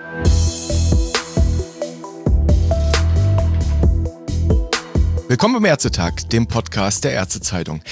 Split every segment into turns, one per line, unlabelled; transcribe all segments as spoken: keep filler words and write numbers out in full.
Willkommen beim Ärztetag, dem Podcast der Ärztezeitung.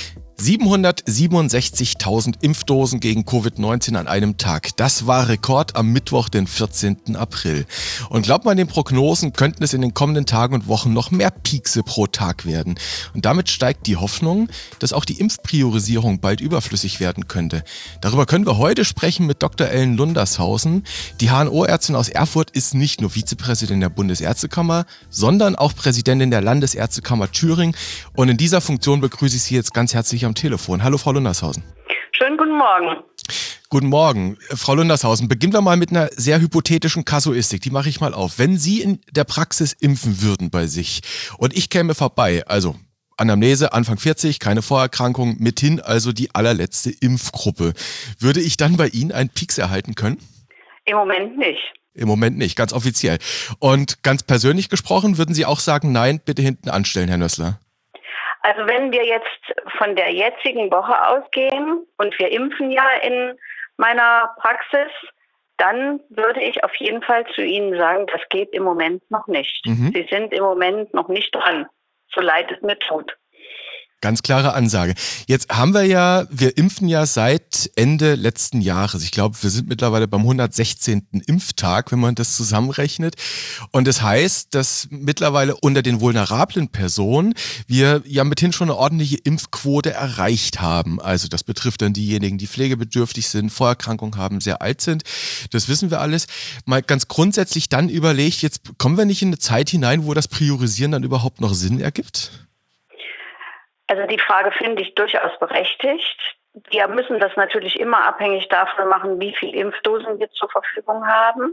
siebenhundertsiebenundsechzigtausend Impfdosen gegen Covid neunzehn an einem Tag. Das war Rekord am Mittwoch, den vierzehnten April. Und glaubt man den Prognosen, könnten es in den kommenden Tagen und Wochen noch mehr Piekse pro Tag werden. Und damit steigt die Hoffnung, dass auch die Impfpriorisierung bald überflüssig werden könnte. Darüber können wir heute sprechen mit Doktor Ellen Lundershausen. Die H N O-Ärztin aus Erfurt ist nicht nur Vizepräsidentin der Bundesärztekammer, sondern auch Präsidentin der Landesärztekammer Thüringen. Und in dieser Funktion begrüße ich Sie jetzt ganz herzlich am Telefon. Hallo, Frau Lundershausen.
Schönen guten Morgen.
Guten Morgen. Frau Lundershausen, beginnen wir mal mit einer sehr hypothetischen Kasuistik. Die mache ich mal auf. Wenn Sie in der Praxis impfen würden bei sich und ich käme vorbei, also Anamnese, Anfang vierzig, keine Vorerkrankung, mithin also die allerletzte Impfgruppe, würde ich dann bei Ihnen einen Pieks erhalten können?
Im Moment nicht.
Im Moment nicht, ganz offiziell. Und ganz persönlich gesprochen, würden Sie auch sagen, nein, bitte hinten anstellen, Herr Nössler?
Also wenn wir jetzt von der jetzigen Woche ausgehen und wir impfen ja in meiner Praxis, dann würde ich auf jeden Fall zu Ihnen sagen, das geht im Moment noch nicht. Mhm. Sie sind im Moment noch nicht dran, so leid es mir tut.
Ganz klare Ansage. Jetzt haben wir ja, wir impfen ja seit Ende letzten Jahres. Ich glaube, wir sind mittlerweile beim hundertsechzehnten Impftag, wenn man das zusammenrechnet. Und das heißt, dass mittlerweile unter den vulnerablen Personen wir ja mithin schon eine ordentliche Impfquote erreicht haben. Also das betrifft dann diejenigen, die pflegebedürftig sind, Vorerkrankungen haben, sehr alt sind. Das wissen wir alles. Mal ganz grundsätzlich dann überlegt, jetzt kommen wir nicht in eine Zeit hinein, wo das Priorisieren dann überhaupt noch Sinn ergibt?
Also die Frage finde ich durchaus berechtigt. Wir müssen das natürlich immer abhängig davon machen, wie viel Impfdosen wir zur Verfügung haben.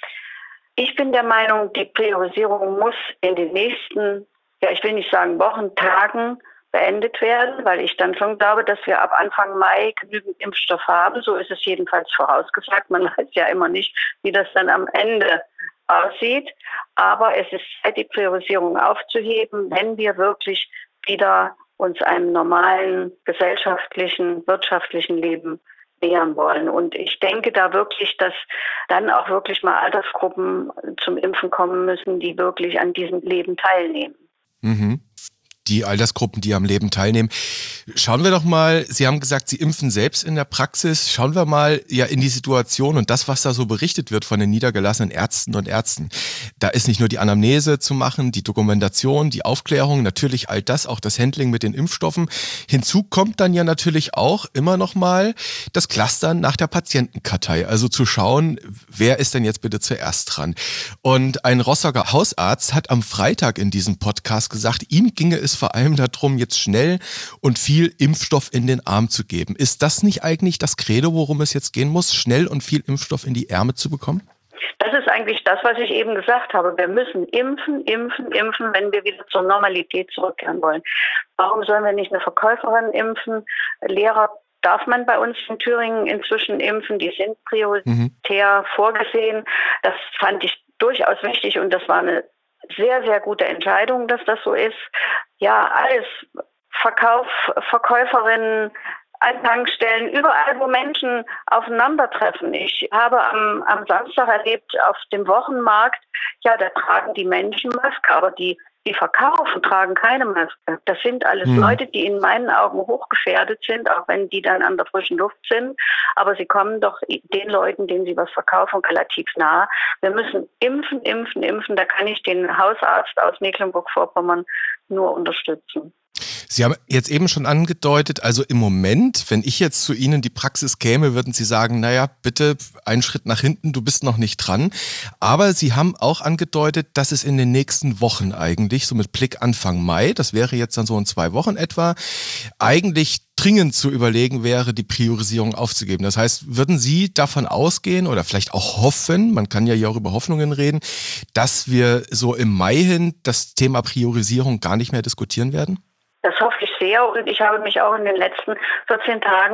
Ich bin der Meinung, die Priorisierung muss in den nächsten, ja ich will nicht sagen Wochen, Tagen beendet werden, weil ich dann schon glaube, dass wir ab Anfang Mai genügend Impfstoff haben. So ist es jedenfalls vorausgesagt. Man weiß ja immer nicht, wie das dann am Ende aussieht. Aber es ist Zeit, die Priorisierung aufzuheben, wenn wir wirklich wieder uns einem normalen gesellschaftlichen, wirtschaftlichen Leben nähern wollen. Und ich denke da wirklich, dass dann auch wirklich mal Altersgruppen zum Impfen kommen müssen, die wirklich an diesem Leben teilnehmen.
Mhm. Die Altersgruppen, die am Leben teilnehmen. Schauen wir doch mal, Sie haben gesagt, Sie impfen selbst in der Praxis. Schauen wir mal ja in die Situation und das, was da so berichtet wird von den niedergelassenen Ärzten und Ärzten. Da ist nicht nur die Anamnese zu machen, die Dokumentation, die Aufklärung, natürlich all das, auch das Handling mit den Impfstoffen. Hinzu kommt dann ja natürlich auch immer noch mal das Clustern nach der Patientenkartei. Also zu schauen, wer ist denn jetzt bitte zuerst dran? Und ein Rostocker Hausarzt hat am Freitag in diesem Podcast gesagt, ihm ginge es vor allem darum, jetzt schnell und viel Impfstoff in den Arm zu geben. Ist das nicht eigentlich das Credo, worum es jetzt gehen muss, schnell und viel Impfstoff in die Ärmel zu bekommen?
Das ist eigentlich das, was ich eben gesagt habe. Wir müssen impfen, impfen, impfen, wenn wir wieder zur Normalität zurückkehren wollen. Warum sollen wir nicht eine Verkäuferin impfen? Lehrer darf man bei uns in Thüringen inzwischen impfen. Die sind prioritär mhm. vorgesehen. Das fand ich durchaus wichtig und das war eine sehr, sehr gute Entscheidung, dass das so ist. Ja, alles, Verkauf, Verkäuferinnen, an Tankstellen, überall, wo Menschen aufeinandertreffen. Ich habe am, am Samstag erlebt, auf dem Wochenmarkt, ja, da tragen die Menschen Maske, aber die, die verkaufen, tragen keine Maske. Das sind alles hm. Leute, die in meinen Augen hochgefährdet sind, auch wenn die dann an der frischen Luft sind. Aber sie kommen doch den Leuten, denen sie was verkaufen, relativ nah. Wir müssen impfen, impfen, impfen. Da kann ich den Hausarzt aus Mecklenburg-Vorpommern nur unterstützen.
Sie haben jetzt eben schon angedeutet, also im Moment, wenn ich jetzt zu Ihnen in die Praxis käme, würden Sie sagen, naja, bitte einen Schritt nach hinten, du bist noch nicht dran. Aber Sie haben auch angedeutet, dass es in den nächsten Wochen eigentlich, so mit Blick Anfang Mai, das wäre jetzt dann so in zwei Wochen etwa, eigentlich dringend zu überlegen wäre, die Priorisierung aufzugeben. Das heißt, würden Sie davon ausgehen oder vielleicht auch hoffen, man kann ja hier auch über Hoffnungen reden, dass wir so im Mai hin das Thema Priorisierung gar nicht mehr diskutieren werden?
Das hoffe ich sehr und ich habe mich auch in den letzten vierzehn Tagen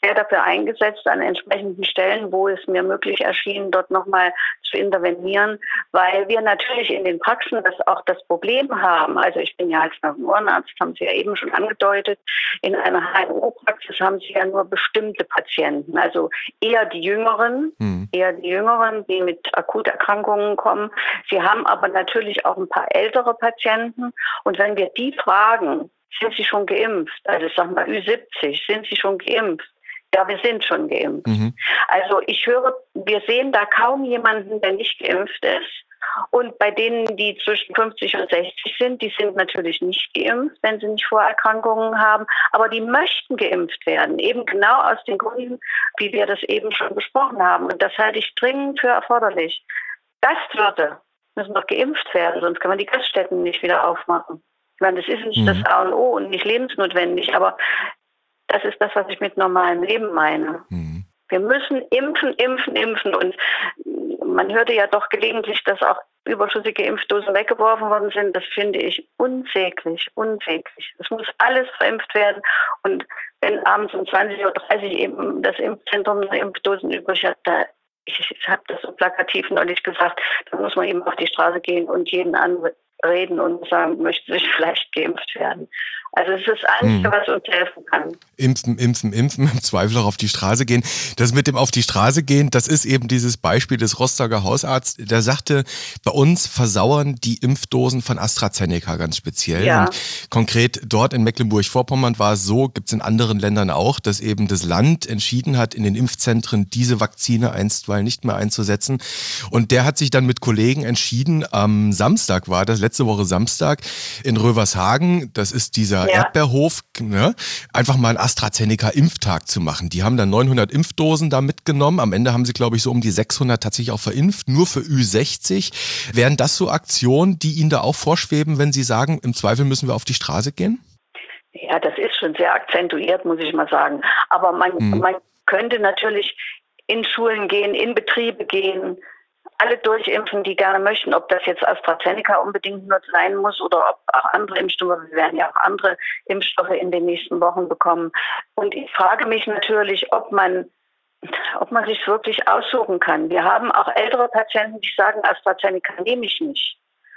sehr dafür eingesetzt, an entsprechenden Stellen, wo es mir möglich erschien, dort nochmal zu intervenieren, weil wir natürlich in den Praxen das auch das Problem haben. Also ich bin ja als Ohrenarzt, haben Sie ja eben schon angedeutet, in einer H N O-Praxis haben Sie ja nur bestimmte Patienten, also eher die Jüngeren, mhm. eher die Jüngeren, die mit Akuterkrankungen kommen. Sie haben aber natürlich auch ein paar ältere Patienten und wenn wir die fragen, sind Sie schon geimpft? Also ich sag mal Ü siebzig, sind Sie schon geimpft? Ja, wir sind schon geimpft. Mhm. Also ich höre, wir sehen da kaum jemanden, der nicht geimpft ist. Und bei denen, die zwischen fünfzig und sechzig sind, die sind natürlich nicht geimpft, wenn sie nicht Vorerkrankungen haben. Aber die möchten geimpft werden, eben genau aus den Gründen, wie wir das eben schon besprochen haben. Und das halte ich dringend für erforderlich. Gastwirte müssen doch geimpft werden, sonst kann man die Gaststätten nicht wieder aufmachen. Ich meine, das ist nicht mhm. das A und O und nicht lebensnotwendig, aber das ist das, was ich mit normalem Leben meine. Mhm. Wir müssen impfen, impfen, impfen. Und man hörte ja doch gelegentlich, dass auch überschüssige Impfdosen weggeworfen worden sind. Das finde ich unsäglich, unsäglich. Es muss alles verimpft werden. Und wenn abends um zwanzig Uhr dreißig eben das Impfzentrum Impfdosen übrig hat, da, ich, ich habe das so plakativ neulich gesagt, da muss man eben auf die Straße gehen und jeden anreden und sagen, möchte sich vielleicht geimpft werden. Also es ist das Einzige, hm. was uns helfen kann.
Impfen, impfen, impfen, im Zweifel auch auf die Straße gehen. Das mit dem auf die Straße gehen, das ist eben dieses Beispiel des Rostocker Hausarztes. Der sagte, bei uns versauern die Impfdosen von AstraZeneca ganz speziell.
Ja.
Und konkret dort in Mecklenburg-Vorpommern war es so, gibt es in anderen Ländern auch, dass eben das Land entschieden hat, in den Impfzentren diese Vakzine einstweilen nicht mehr einzusetzen. Und der hat sich dann mit Kollegen entschieden, am Samstag war das, letzte Woche Samstag, in Rövershagen, das ist dieser Ja. Erdbeerhof, ne, einfach mal einen AstraZeneca-Impftag zu machen. Die haben dann neunhundert Impfdosen da mitgenommen. Am Ende haben sie, glaube ich, so um die sechshundert tatsächlich auch verimpft, nur für Ü sechzig. Wären das so Aktionen, die Ihnen da auch vorschweben, wenn Sie sagen, im Zweifel müssen wir auf die Straße gehen?
Ja, das ist schon sehr akzentuiert, muss ich mal sagen. Aber man, hm. man könnte natürlich in Schulen gehen, in Betriebe gehen, alle durchimpfen, die gerne möchten, ob das jetzt AstraZeneca unbedingt nur sein muss oder ob auch andere Impfstoffe, wir werden ja auch andere Impfstoffe in den nächsten Wochen bekommen. Und ich frage mich natürlich, ob man, ob man sich wirklich aussuchen kann. Wir haben auch ältere Patienten, die sagen, AstraZeneca nehme ich nicht.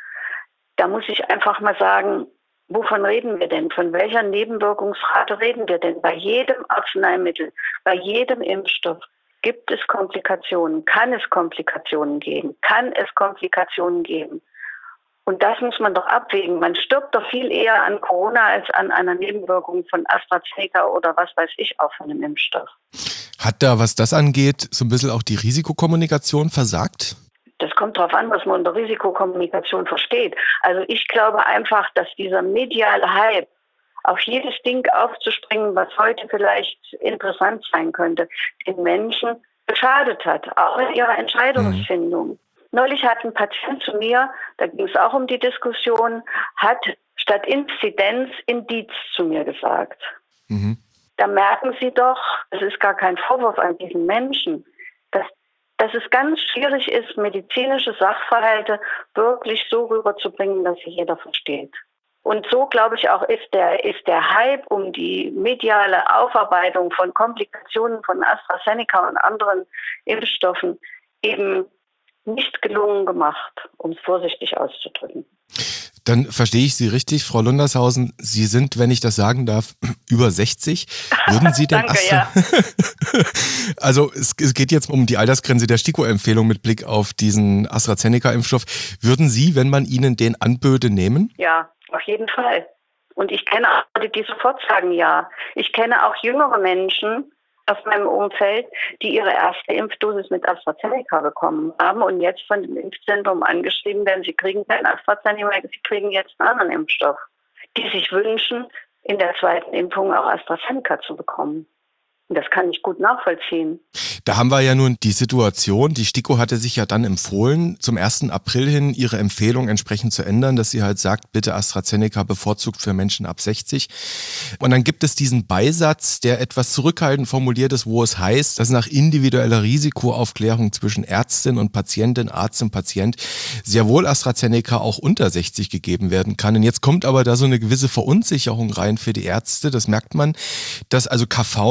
Da muss ich einfach mal sagen, wovon reden wir denn? Von welcher Nebenwirkungsrate reden wir denn? Bei jedem Arzneimittel, bei jedem Impfstoff. Gibt es Komplikationen? Kann es Komplikationen geben? Kann es Komplikationen geben? Und das muss man doch abwägen. Man stirbt doch viel eher an Corona als an einer Nebenwirkung von AstraZeneca oder was weiß ich auch von einem Impfstoff.
Hat da, was das angeht, so ein bisschen auch die Risikokommunikation versagt?
Das kommt darauf an, was man unter Risikokommunikation versteht. Also ich glaube einfach, dass dieser mediale Hype, auf jedes Ding aufzuspringen, was heute vielleicht interessant sein könnte, den Menschen geschadet hat, auch in ihrer Entscheidungsfindung. Mhm. Neulich hat ein Patient zu mir, da ging es auch um die Diskussion, hat statt Inzidenz Indiz zu mir gesagt. Mhm. Da merken Sie doch, es ist gar kein Vorwurf an diesen Menschen, dass, dass es ganz schwierig ist, medizinische Sachverhalte wirklich so rüberzubringen, dass sie jeder versteht. Und so, glaube ich, auch ist der, ist der Hype um die mediale Aufarbeitung von Komplikationen von AstraZeneca und anderen Impfstoffen eben nicht gelungen gemacht, um es vorsichtig auszudrücken.
Dann verstehe ich Sie richtig, Frau Lundershausen. Sie sind, wenn ich das sagen darf, über sechzig. Würden Sie denn
Danke,
Astra-
ja.
Also es, es geht jetzt um die Altersgrenze der STIKO-Empfehlung mit Blick auf diesen AstraZeneca-Impfstoff. Würden Sie, wenn man Ihnen den anböte, nehmen?
Ja, auf jeden Fall. Und ich kenne auch Leute, die sofort sagen ja. Ich kenne auch jüngere Menschen aus meinem Umfeld, die ihre erste Impfdosis mit AstraZeneca bekommen haben und jetzt von dem Impfzentrum angeschrieben werden, sie kriegen kein AstraZeneca, sie kriegen jetzt einen anderen Impfstoff, die sich wünschen, in der zweiten Impfung auch AstraZeneca zu bekommen. Und das kann ich gut nachvollziehen.
Da haben wir ja nun die Situation, die STIKO hatte sich ja dann empfohlen, zum ersten April hin ihre Empfehlung entsprechend zu ändern, dass sie halt sagt, bitte AstraZeneca bevorzugt für Menschen ab sechzig. Und dann gibt es diesen Beisatz, der etwas zurückhaltend formuliert ist, wo es heißt, dass nach individueller Risikoaufklärung zwischen Ärztin und Patientin, Arzt und Patient sehr wohl AstraZeneca auch unter sechzig gegeben werden kann. Und jetzt kommt aber da so eine gewisse Verunsicherung rein für die Ärzte. Das merkt man, dass also K V beispielsweise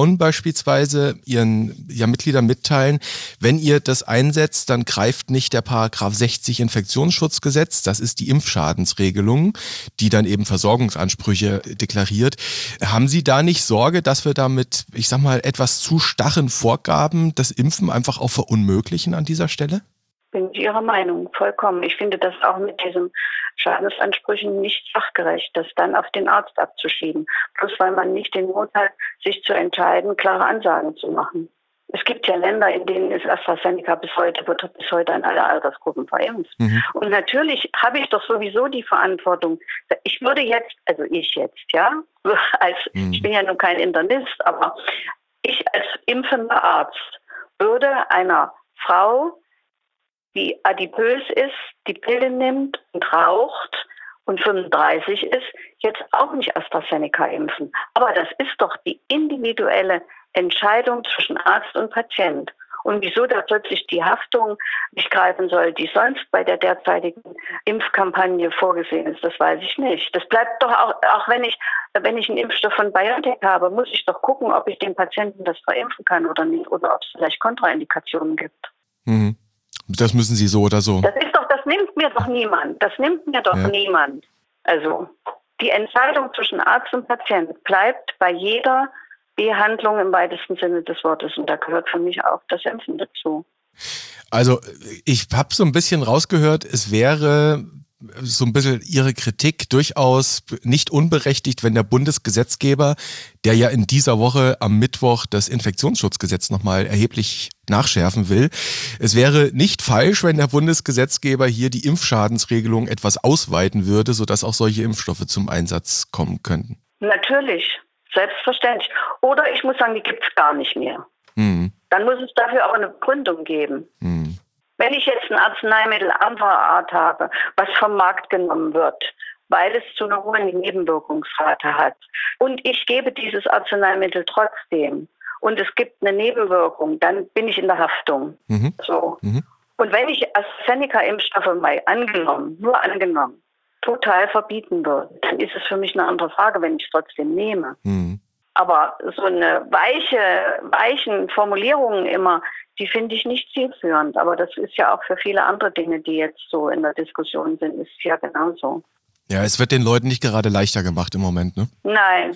beispielsweise ihren ja, Mitgliedern mitteilen, wenn ihr das einsetzt, dann greift nicht der Paragraph sechzig Infektionsschutzgesetz, das ist die Impfschadensregelung, die dann eben Versorgungsansprüche deklariert. Haben Sie da nicht Sorge, dass wir damit, ich sag mal, etwas zu starren Vorgaben das Impfen einfach auch verunmöglichen an dieser Stelle?
Bin ich Ihrer Meinung, vollkommen. Ich finde das auch mit diesen Schadensansprüchen nicht sachgerecht, das dann auf den Arzt abzuschieben. Bloß weil man nicht den Mut hat, sich zu entscheiden, klare Ansagen zu machen. Es gibt ja Länder, in denen ist AstraZeneca bis heute, wird bis heute an alle Altersgruppen verimpft. Mhm. Und natürlich habe ich doch sowieso die Verantwortung. Ich würde jetzt, also ich jetzt, ja, als, mhm. ich bin ja nun kein Internist, aber ich als impfender Arzt würde einer Frau, die adipös ist, die Pille nimmt und raucht und fünfunddreißig ist, jetzt auch nicht AstraZeneca impfen. Aber das ist doch die individuelle Entscheidung zwischen Arzt und Patient. Und wieso da plötzlich die Haftung nicht greifen soll, die sonst bei der derzeitigen Impfkampagne vorgesehen ist, das weiß ich nicht. Das bleibt doch auch, auch wenn ich, wenn ich einen Impfstoff von BioNTech habe, muss ich doch gucken, ob ich den Patienten das verimpfen kann oder nicht, oder ob es vielleicht Kontraindikationen gibt.
Mhm. Das müssen Sie so oder so.
Das ist doch, das nimmt mir doch niemand. Das nimmt mir doch ja. niemand. Also die Entscheidung zwischen Arzt und Patient bleibt bei jeder Behandlung im weitesten Sinne des Wortes. Und da gehört für mich auch das Impfen dazu.
Also ich habe so ein bisschen rausgehört, es wäre so ein bisschen Ihre Kritik durchaus nicht unberechtigt, wenn der Bundesgesetzgeber, der ja in dieser Woche am Mittwoch das Infektionsschutzgesetz nochmal erheblich nachschärfen will, es wäre nicht falsch, wenn der Bundesgesetzgeber hier die Impfschadensregelung etwas ausweiten würde, sodass auch solche Impfstoffe zum Einsatz kommen könnten.
Natürlich, selbstverständlich. Oder ich muss sagen, die gibt es gar nicht mehr. Hm. Dann muss es dafür auch eine Begründung geben. Hm. Wenn ich jetzt ein Arzneimittel anderer Art habe, was vom Markt genommen wird, weil es zu einer hohen Nebenwirkungsrate hat, und ich gebe dieses Arzneimittel trotzdem und es gibt eine Nebenwirkung, dann bin ich in der Haftung. Mhm. So. Mhm. Und wenn ich AstraZeneca-Impfstoffe mal angenommen, nur angenommen, total verbieten würde, dann ist es für mich eine andere Frage, wenn ich es trotzdem nehme. Mhm. Aber so eine weiche, weichen Formulierungen immer, die finde ich nicht zielführend. Aber das ist ja auch für viele andere Dinge, die jetzt so in der Diskussion sind, ist ja genauso.
Ja, es wird den Leuten nicht gerade leichter gemacht im Moment, ne?
Nein.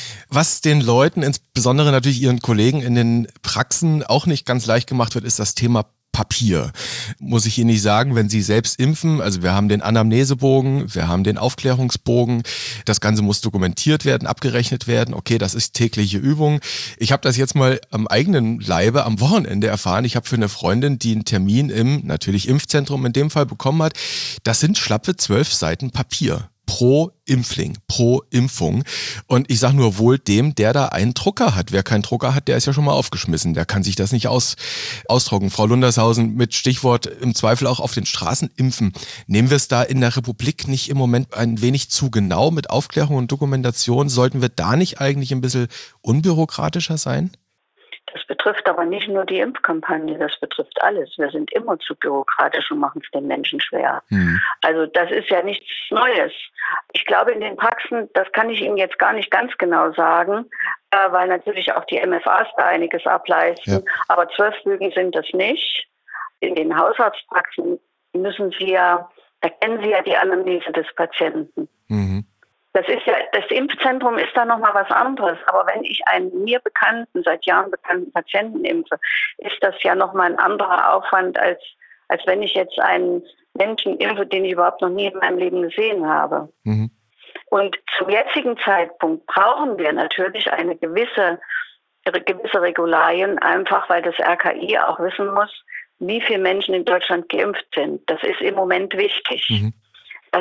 Was den Leuten, insbesondere natürlich ihren Kollegen in den Praxen, auch nicht ganz leicht gemacht wird, ist das Thema Papier. Muss ich Ihnen nicht sagen, wenn Sie selbst impfen, also wir haben den Anamnesebogen, wir haben den Aufklärungsbogen, das Ganze muss dokumentiert werden, abgerechnet werden, okay, das ist tägliche Übung. Ich habe das jetzt mal am eigenen Leibe am Wochenende erfahren. Ich habe für eine Freundin, die einen Termin im, natürlich Impfzentrum in dem Fall bekommen hat, das sind schlappe zwölf Seiten Papier. Pro Impfling, pro Impfung. Und ich sage nur wohl dem, der da einen Drucker hat. Wer keinen Drucker hat, der ist ja schon mal aufgeschmissen. Der kann sich das nicht aus, ausdrucken. Frau Lundershausen, mit Stichwort im Zweifel auch auf den Straßen impfen. Nehmen wir es da in der Republik nicht im Moment ein wenig zu genau mit Aufklärung und Dokumentation? Sollten wir da nicht eigentlich ein bisschen unbürokratischer sein?
Das betrifft aber nicht nur die Impfkampagne, das betrifft alles. Wir sind immer zu bürokratisch und machen es den Menschen schwer. Hm. Also das ist ja nichts Neues. Ich glaube, in den Praxen, das kann ich Ihnen jetzt gar nicht ganz genau sagen, äh, weil natürlich auch die M F As da einiges ableisten. Ja. Aber zwölf Bögen sind das nicht. In den Hausarztpraxen müssen Sie ja, da kennen Sie ja die Anamnese des Patienten. Mhm. Das ist ja, das Impfzentrum ist da nochmal was anderes. Aber wenn ich einen mir bekannten, seit Jahren bekannten Patienten impfe, ist das ja nochmal ein anderer Aufwand, als, als wenn ich jetzt einen Menschen impfe, den ich überhaupt noch nie in meinem Leben gesehen habe. Mhm. Und zum jetzigen Zeitpunkt brauchen wir natürlich eine gewisse, gewisse Regularien, einfach weil das R K I auch wissen muss, wie viele Menschen in Deutschland geimpft sind. Das ist im Moment wichtig. Mhm. Das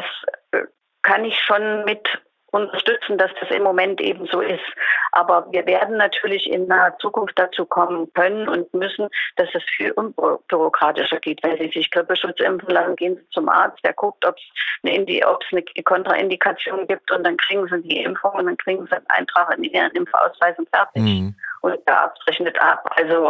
kann ich schon mit unterstützen, dass das im Moment eben so ist. Aber wir werden natürlich in naher Zukunft dazu kommen können und müssen, dass es viel unbürokratischer geht. Wenn Sie sich Grippeschutz impfen lassen, gehen Sie zum Arzt, der guckt, ob es eine, ob es eine Kontraindikation gibt, und dann kriegen Sie die Impfung und dann kriegen Sie einen Eintrag in Ihren Impfausweis und fertig. Mhm. Und der Arzt rechnet ab. Also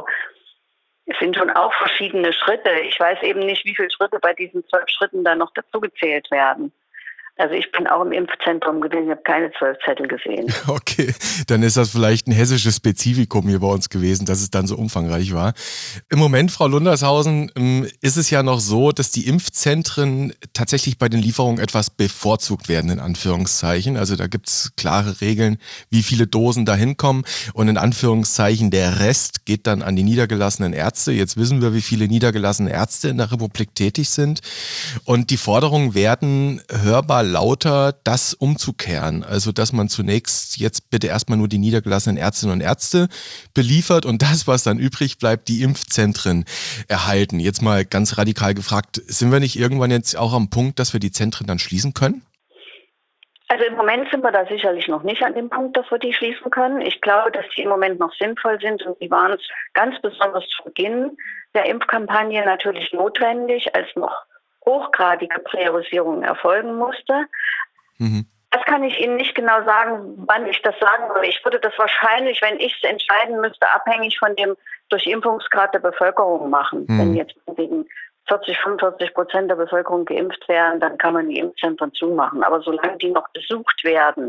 es sind schon auch verschiedene Schritte. Ich weiß eben nicht, wie viele Schritte bei diesen zwölf Schritten dann noch dazugezählt werden. Also ich bin auch im Impfzentrum gewesen, ich habe keine zwölf Zettel gesehen.
Okay, dann ist das vielleicht ein hessisches Spezifikum hier bei uns gewesen, dass es dann so umfangreich war. Im Moment, Frau Lundershausen, ist es ja noch so, dass die Impfzentren tatsächlich bei den Lieferungen etwas bevorzugt werden, in Anführungszeichen. Also da gibt es klare Regeln, wie viele Dosen da hinkommen. Und in Anführungszeichen der Rest geht dann an die niedergelassenen Ärzte. Jetzt wissen wir, wie viele niedergelassene Ärzte in der Republik tätig sind. Und die Forderungen werden hörbar lauter, das umzukehren. Also, dass man zunächst jetzt bitte erstmal nur die niedergelassenen Ärztinnen und Ärzte beliefert und das, was dann übrig bleibt, die Impfzentren erhalten. Jetzt mal ganz radikal gefragt, sind wir nicht irgendwann jetzt auch am Punkt, dass wir die Zentren dann schließen können?
Also im Moment sind wir da sicherlich noch nicht an dem Punkt, dass wir die schließen können. Ich glaube, dass die im Moment noch sinnvoll sind und die waren es ganz besonders zu Beginn der Impfkampagne natürlich notwendig, als noch hochgradige Priorisierung erfolgen musste. Mhm. Das kann ich Ihnen nicht genau sagen, wann ich das sagen würde. Ich würde das wahrscheinlich, wenn ich es entscheiden müsste, abhängig von dem Durchimpfungsgrad der Bevölkerung machen. Mhm. Wenn jetzt wegen vierzig, fünfundvierzig Prozent der Bevölkerung geimpft wären, dann kann man die Impfzentren zumachen. Aber solange die noch besucht werden,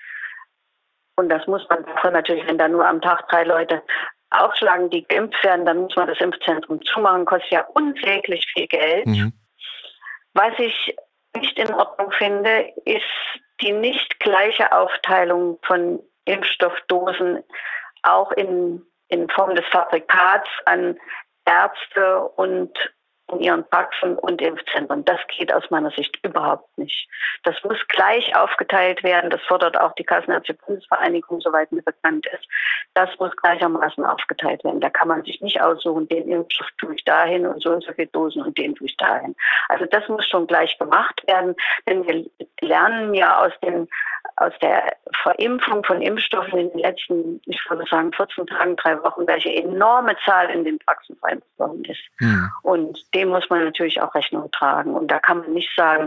und das muss man davon natürlich, wenn da nur am Tag drei Leute aufschlagen, die geimpft werden, dann muss man das Impfzentrum zumachen, kostet ja unsäglich viel Geld. Mhm. Was ich nicht in Ordnung finde, ist die nicht gleiche Aufteilung von Impfstoffdosen auch in, in Form des Fabrikats an Ärzte und in ihren Praxen und Impfzentren. Das geht aus meiner Sicht überhaupt nicht. Das muss gleich aufgeteilt werden. Das fordert auch die Kassenärztliche Bundesvereinigung, soweit mir bekannt ist. Das muss gleichermaßen aufgeteilt werden. Da kann man sich nicht aussuchen, den Impfstoff tue ich dahin und so und so viele Dosen und den tue ich dahin. Also das muss schon gleich gemacht werden, denn wir lernen ja aus den aus der Verimpfung von Impfstoffen in den letzten, ich würde sagen, vierzehn Tagen, drei Wochen, welche enorme Zahl in den Praxen verimpft worden ist. Mhm. Und dem muss man natürlich auch Rechnung tragen. Und da kann man nicht sagen,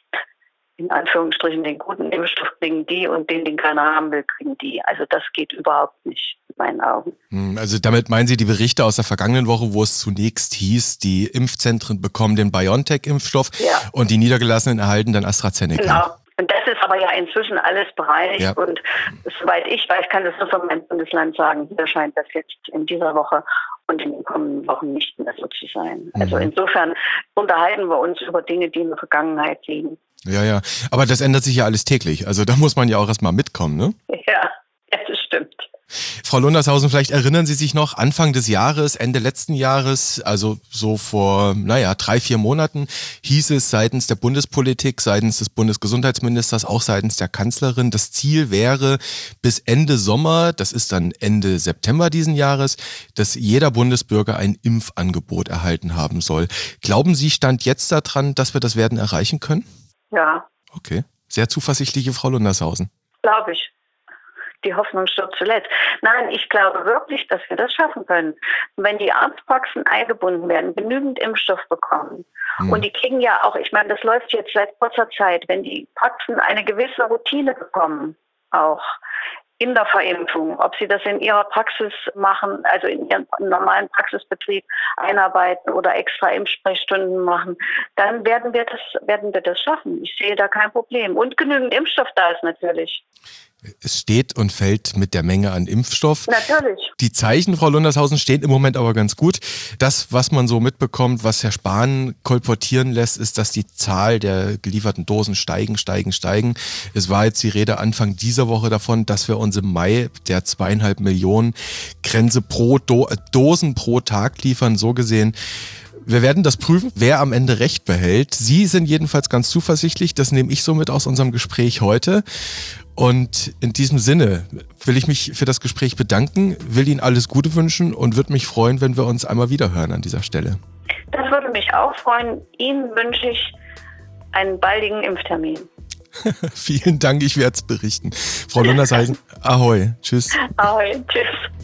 in Anführungsstrichen, den guten Impfstoff kriegen die und den, den keiner haben will, kriegen die. Also das geht überhaupt nicht, in meinen Augen.
Also damit meinen Sie die Berichte aus der vergangenen Woche, wo es zunächst hieß, die Impfzentren bekommen den BioNTech-Impfstoff ja. und die Niedergelassenen erhalten dann AstraZeneca.
Genau. Und das ist aber ja inzwischen alles bereinigt. Ja. Und soweit ich weiß, kann das nur von meinem Bundesland sagen, hier scheint das jetzt in dieser Woche und in den kommenden Wochen nicht mehr so zu sein. Mhm. Also insofern unterhalten wir uns über Dinge, die in der Vergangenheit liegen.
Ja, ja. Aber das ändert sich ja alles täglich. Also da muss man ja auch erstmal mitkommen, ne?
Ja, das stimmt.
Frau Lundershausen, vielleicht erinnern Sie sich noch, Anfang des Jahres, Ende letzten Jahres, also so vor, naja, drei, vier Monaten, hieß es seitens der Bundespolitik, seitens des Bundesgesundheitsministers, auch seitens der Kanzlerin, das Ziel wäre bis Ende Sommer, das ist dann Ende September diesen Jahres, dass jeder Bundesbürger ein Impfangebot erhalten haben soll. Glauben Sie, Stand jetzt daran, dass wir das werden erreichen können?
Ja.
Okay, sehr zuversichtliche Frau Lundershausen.
Glaube ich. Die Hoffnung stirbt zuletzt. Nein, ich glaube wirklich, dass wir das schaffen können. Wenn die Arztpraxen eingebunden werden, genügend Impfstoff bekommen. Mhm. Und die kriegen ja auch, ich meine, das läuft jetzt seit kurzer Zeit, wenn die Praxen eine gewisse Routine bekommen, auch in der Verimpfung, ob sie das in ihrer Praxis machen, also in ihrem normalen Praxisbetrieb einarbeiten oder extra Impfsprechstunden machen, dann werden wir das, werden wir das schaffen. Ich sehe da kein Problem. Und genügend Impfstoff da ist natürlich.
Es steht und fällt mit der Menge an Impfstoff.
Natürlich.
Die Zeichen, Frau Lundershausen, stehen im Moment aber ganz gut. Das, was man so mitbekommt, was Herr Spahn kolportieren lässt, ist, dass die Zahl der gelieferten Dosen steigen, steigen, steigen. Es war jetzt die Rede Anfang dieser Woche davon, dass wir uns im Mai der zweieinhalb Millionen Grenze pro Do- Dosen pro Tag liefern. So gesehen, wir werden das prüfen, wer am Ende Recht behält. Sie sind jedenfalls ganz zuversichtlich. Das nehme ich so mit aus unserem Gespräch heute. Und in diesem Sinne will ich mich für das Gespräch bedanken, will Ihnen alles Gute wünschen und würde mich freuen, wenn wir uns einmal wieder hören an dieser Stelle.
Das würde mich auch freuen. Ihnen wünsche ich einen baldigen Impftermin.
Vielen Dank, ich werde es berichten. Frau Lundershausen, ahoi, tschüss.
Ahoi, tschüss.